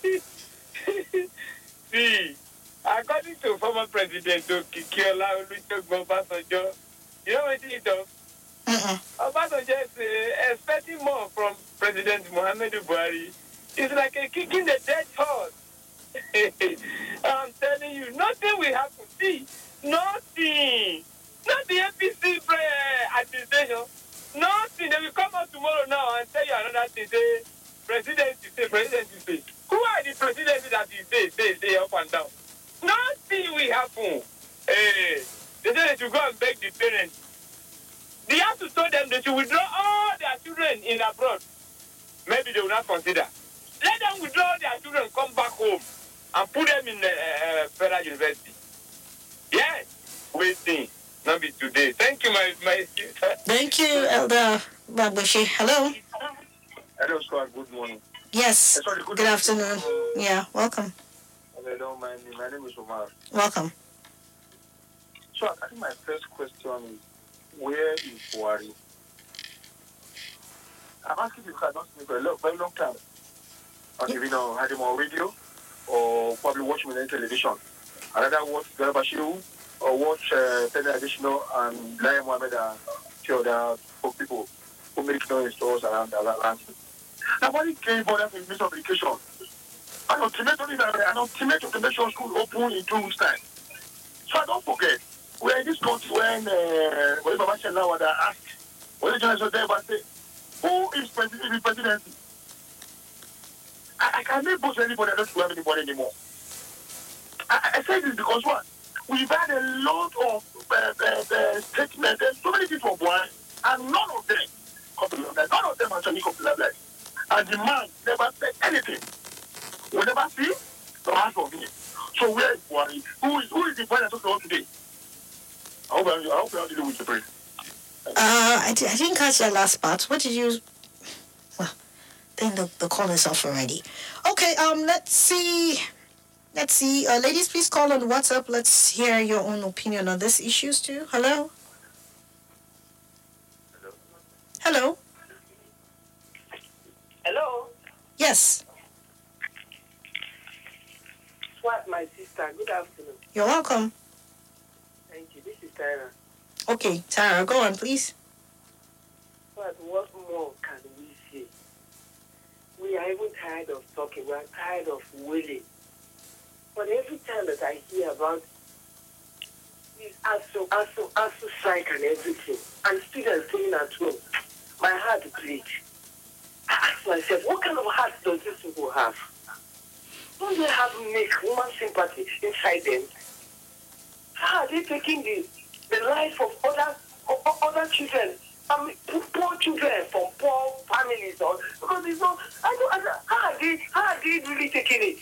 See, according to former President Kikiola Olusegun Obasanjo, you know what he does? Obasanjo is uh, expecting more from President Muhammadu Buhari. It's like a kicking the dead horse. I'm telling you, nothing will happen. See, nothing. Not the A P C uh, administration. Nothing. They will come out tomorrow now and tell you another thing. Say, president, you say, president, you say. Who are the presidents that you say, say, say up and down? Nothing will happen. Hey, they say they should go and beg the parents. They have to tell them they should withdraw all their children in abroad. Maybe they will not consider. Let them withdraw their children, come back home, and put them in the uh, federal university. Yes, waiting. Not be today. Thank you, my my sister.
Thank you, Elder Babushi. Hello.
Hello, sir. Good morning.
Yes.
Uh, sorry, good,
good afternoon. afternoon. Yeah, welcome.
Hello, my name, my name is Omar.
Welcome.
So I think my first question is, where is Buhari? I'm asking you because I've not seen him for a long, very long time. I don't even know, had him on radio or probably watch him on television. I rather watch Garba Shehu or watch uh, Penny Additional and Lai Mohammed and two other people who make noise to us around the land. Nobody came for them in Minister of Education. An ultimate, an ultimate to make sure school open in two weeks' time. So I don't forget, we're in this country when uh, when Baba Shenla asked, when the journalists were there, but say, who is president? Is presidency? I, I can't make both anybody. I don't have anybody anymore. I, I say this because what? We've had a lot of uh, uh, uh, statements. There's so many people born, and none of them come to love life. None of them actually come to love life. And the man never said anything. We never see the heart of him. So where is Buhari? Who is who is the boy that talked about today? I hope I hope I deal with the brain.
Uh, I, di- I didn't catch that last part. What did you? Well, I think the, the call is off already. Okay, um, let's see. Let's see. Uh, ladies, please call on WhatsApp. Let's hear your own opinion on these issues too. Hello?
Hello?
Hello?
Hello?
Yes.
What, my sister? Good afternoon.
You're welcome.
Thank you. This is Tyra.
Okay, Tara, go on, please.
But what more can we say? We are even tired of talking. We are tired of wailing. But every time that I hear about this ASU, ASU, ASU strike and everything, and students staying at home, my heart bleeds. I ask myself, what kind of heart does these people have? Don't they have make human sympathy inside them? How are they taking the, the life of other of other children? I mean, poor children from poor families, or because it's not. I don't. I don't how are they? How are they really taking it?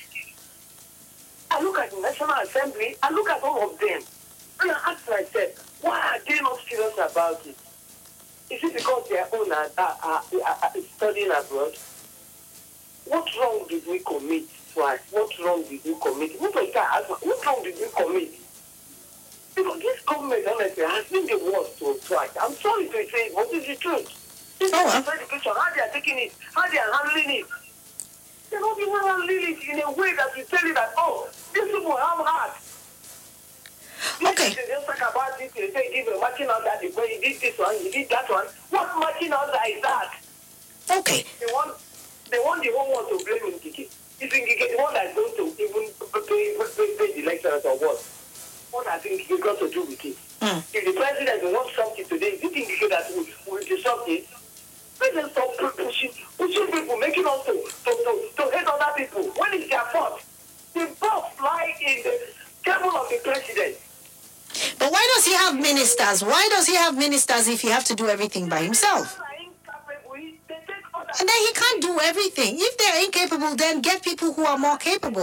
I look at the National Assembly. I look at all of them, and I ask myself, why are they not serious about it? Is it because their own are, are, are, are, are studying abroad? What wrong did we commit to us? What wrong did we commit? What wrong did we commit? Because this government, honestly, has been the worst to us. I'm sorry to say it, but it's the truth. This
oh,
is education, how they are taking it, how they are handling it. They're not even handling it in a way that you tell you that, oh, these people have heart.
Okay.
They just talk about it, they say, give a matching out that, he did this one, he did that one. What matching out that is that?
Okay.
They want, they want the whole world to blame Ngige. If Ngige, the one that's going to even pay, pay, pay the lecturers or what? What I think he got to do with it.
Mm.
If the president will not something today, do you think that will, will disrupt it? Let them stop pushing, pushing people, making us to, to, to, to hate other people. When it's their fault, the box lie in the table of the president.
But why does he have ministers? Why does he have ministers if he have to do everything by himself? And then he can't do everything. If they're incapable, then get people who are more capable.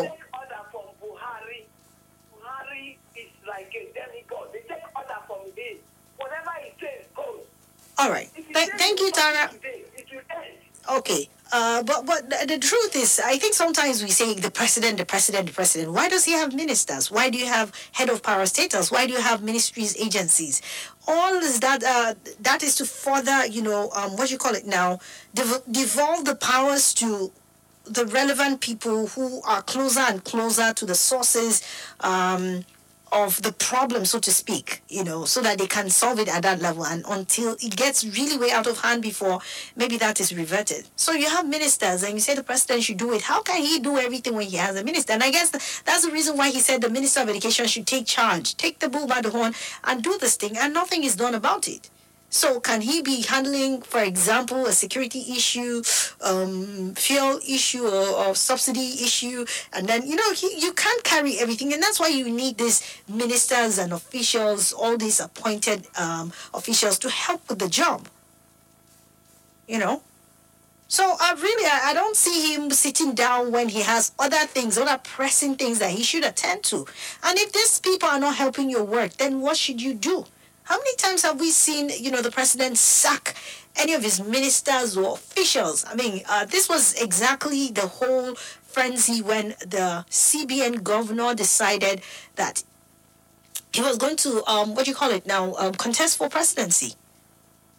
Like a demigod. They take order from him. Whatever he says goes.
All right. Th- thank you, Tara. Okay. Uh, but but the, the truth is, I think sometimes we say the president, the president, the president. Why does he have ministers? Why do you have head of parastatals? Why do you have ministries, agencies? All is that uh, that is to further, you know, um, what you call it now, dev- devolve the powers to the relevant people who are closer and closer to the sources um, of the problem, so to speak, you know, so that they can solve it at that level, and until it gets really way out of hand before maybe that is reverted. So you have ministers and you say the president should do it. How can he do everything when he has a minister? And I guess that's the reason why he said the Minister of Education should take charge, take the bull by the horn and do this thing, and nothing is done about it. So can he be handling, for example, a security issue, um, fuel issue, or, or subsidy issue, and then, you know, he, you can't carry everything, and that's why you need these ministers and officials, all these appointed um, officials to help with the job, you know. So uh, really, I, I don't see him sitting down when he has other things, other pressing things that he should attend to. And if these people are not helping your work, then what should you do? How many times have we seen, you know, the president sack any of his ministers or officials? I mean, uh, this was exactly the whole frenzy when the C B N governor decided that he was going to, um, what do you call it now, um, contest for presidency.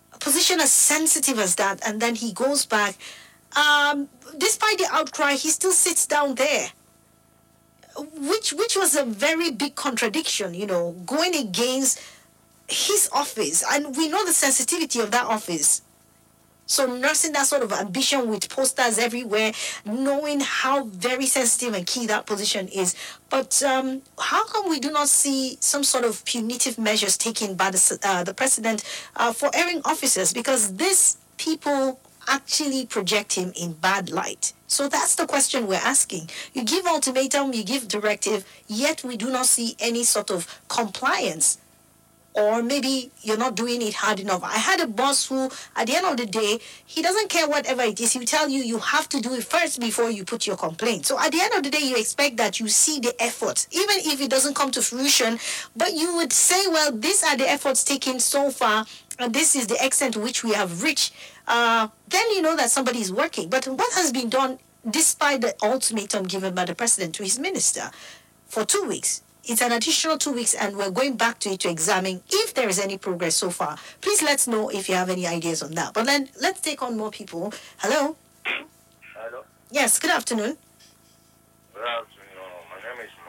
a position as sensitive as that, and then he goes back. Um, despite the outcry, he still sits down there, which which was a very big contradiction, you know, going against his office, and we know the sensitivity of that office. So nursing that sort of ambition with posters everywhere, knowing how very sensitive and key that position is. But um, how come we do not see some sort of punitive measures taken by the, uh, the president uh, for erring officers? Because these people actually project him in bad light. So that's the question we're asking. You give ultimatum, you give directive, yet we do not see any sort of compliance. Or maybe you're not doing it hard enough. I had a boss who, at the end of the day, he doesn't care whatever it is. He'll tell you you have to do it first before you put your complaint. So at the end of the day, you expect that you see the efforts, even if it doesn't come to fruition. But you would say, well, these are the efforts taken so far, and this is the extent to which we have reached. Uh, then you know that somebody is working. But what has been done, despite the ultimatum given by the president to his minister, for two weeks? It's an additional two weeks, and we're going back to it to examine if there is any progress so far. Please let us know if you have any ideas on that. But then let's take on more people. Hello?
Hello?
Yes, good afternoon.
Good afternoon. My name is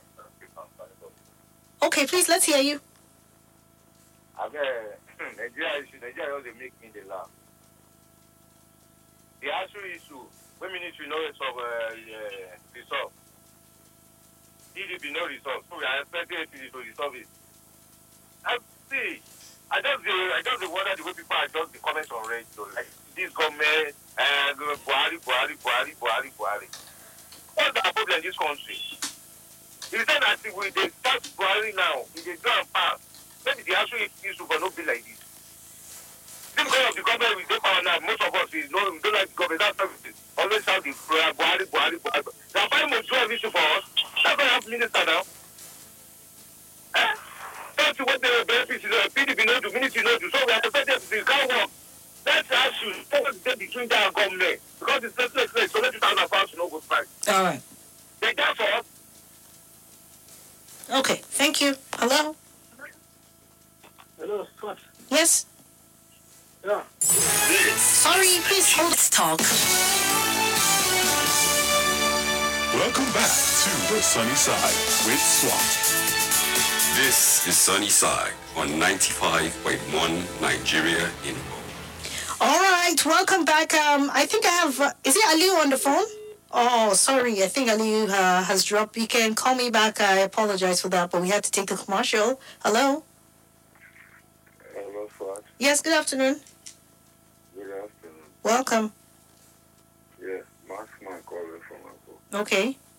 Moye.
Okay, please, let's hear you.
Okay, Nigeria issue, Nigeria always make me the laugh. The actual issue, when we need to know it's of uh, uh, resolve. P D P no resolve, so we are expecting A P C to resolve it. I see. I just the I just the wonder the way people adjust the comments on radio, like this government, uh, Buhari, Buhari, Buhari, Buhari, Buhari. What's our problem in this country? You said that if we they start Buhari now, if they go and pass, maybe the actual issue will not be like this. This because of the government we take power now, most of us we know we don't like the government. That's why we always have the prayer, Buhari, Buhari, Buhari. They are five months to have issue for us. That's why I have minister now. Eh? That's what the benefits is. P D P no do, ministry no do. So we are expected to can't work. Let's ask you, what is the between that government? Because it's just like so let two thousand pounds to no good price.
All right.
They got for us.
Okay, thank you. Hello?
Hello, Scott.
Yes?
Yeah.
Sorry, please hold this talk.
Welcome back to the Sunny Side with SWAT.
This is Sunny Side on ninety-five point one Nigeria Info.
All right, welcome back. Um, I think I have, uh, is it Aliu on the phone? Oh, sorry, I think Aliu uh, has dropped. You can call me back. I apologize for that, but we had to take the commercial. Hello?
Hello, Swat.
Yes, good afternoon.
Good afternoon.
Welcome.
Yes, Max Man calling from Apple.
Okay.